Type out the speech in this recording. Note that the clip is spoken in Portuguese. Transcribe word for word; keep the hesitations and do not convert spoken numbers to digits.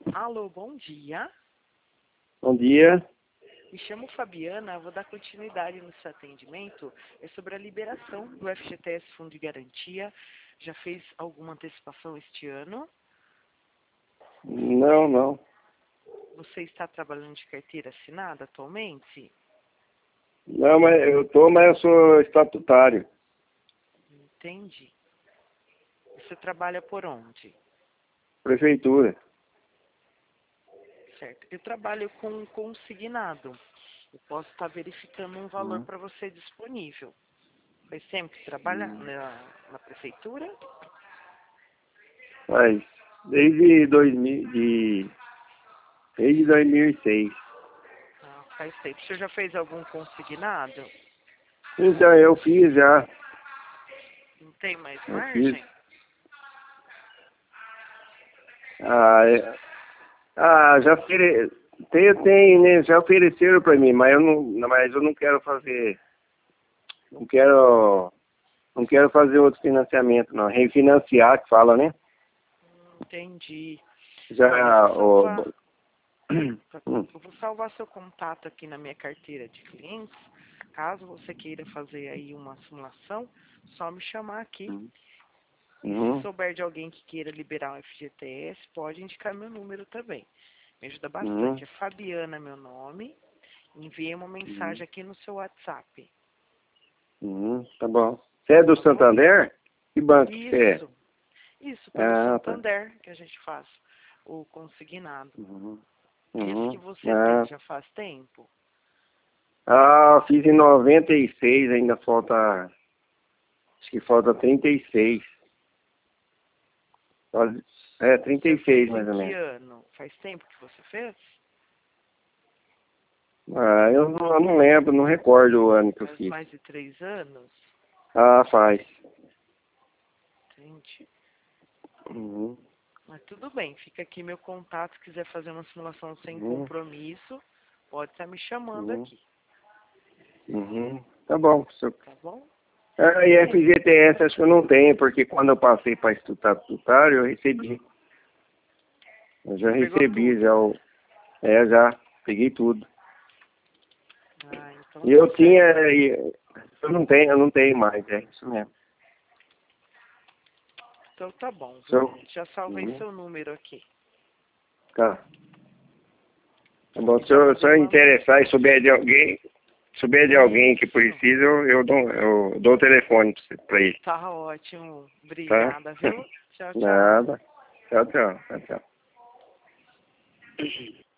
Alô, bom dia. Bom dia. Me chamo Fabiana, vou dar continuidade no seu atendimento. É sobre a liberação do F G T S Fundo de Garantia. Já fez alguma antecipação este ano? Não, não. Você está trabalhando de carteira assinada atualmente? Não, mas eu tô, mas eu sou estatutário. Entendi. Você trabalha por onde? Prefeitura. Certo. Eu trabalho com consignado. Eu posso estar verificando um valor Hum. para você disponível. Faz sempre que trabalha na, na prefeitura? Mas desde dois mil, de, desde dois mil e seis. Ah, faz tempo. O senhor já fez algum consignado? Então eu fiz já. Não tem mais Eu fiz. margem? Ah, é, ah já ofere, tem, tem, né? Já ofereceram para mim, mas eu não, mas eu não quero fazer. Não quero, não quero fazer outro financiamento, não. Refinanciar que fala, né? Entendi. Olha, eu Já vou o salvar, hum, eu vou salvar seu contato aqui na minha carteira de clientes. Caso você queira fazer aí uma simulação, só me chamar aqui. E se hum, souber de alguém que queira liberar um F G T S, pode indicar meu número também. Me ajuda hum, bastante. É Fabiana meu nome. Enviei uma hum, mensagem aqui no seu WhatsApp. hum, tá bom. Você é do Tá bom? Santander? Que banco que você Isso. Isso, é? pelo Ah, tá. Santander que a gente faz o consignado. Uhum, Esse que uhum, você tem ah, já faz tempo? ah, fiz em noventa e seis, ainda falta, acho que falta trinta e seis. Quase- É, O trinta senhor e seis fez em mais ou que menos. ano? Faz tempo que você fez? Ah, eu não, eu não lembro, não recordo o ano que eu Faz fiz. mais de três anos? Ah, faz. Entendi. Uhum, Mas tudo bem, fica aqui meu contato. Se quiser fazer uma simulação sem uhum, compromisso, pode estar me chamando uhum, aqui, uhum. Tá bom. Seu- tá bom? Ah, e F G T S acho que eu não tenho, porque quando eu passei para estatutário, eu recebi. Eu já Você pegou recebi, tudo? já o. É, já peguei tudo. Ah, então E tá eu tinha, certo. e eu não tenho, eu não tenho mais, é isso mesmo. Então tá bom, viu? Seu, Já salvei uhum, seu número aqui. tá. Tá bom, E se já eu, se mandei eu uma interessar e mensagem. souber de alguém, souber de alguém que Isso. precisa, eu, eu, dou, eu dou o telefone pra você- pra ele, Tá ótimo. tá? Obrigada, viu? Tchau, tchau. Nada. Tchau, tchau. Tchau, tchau.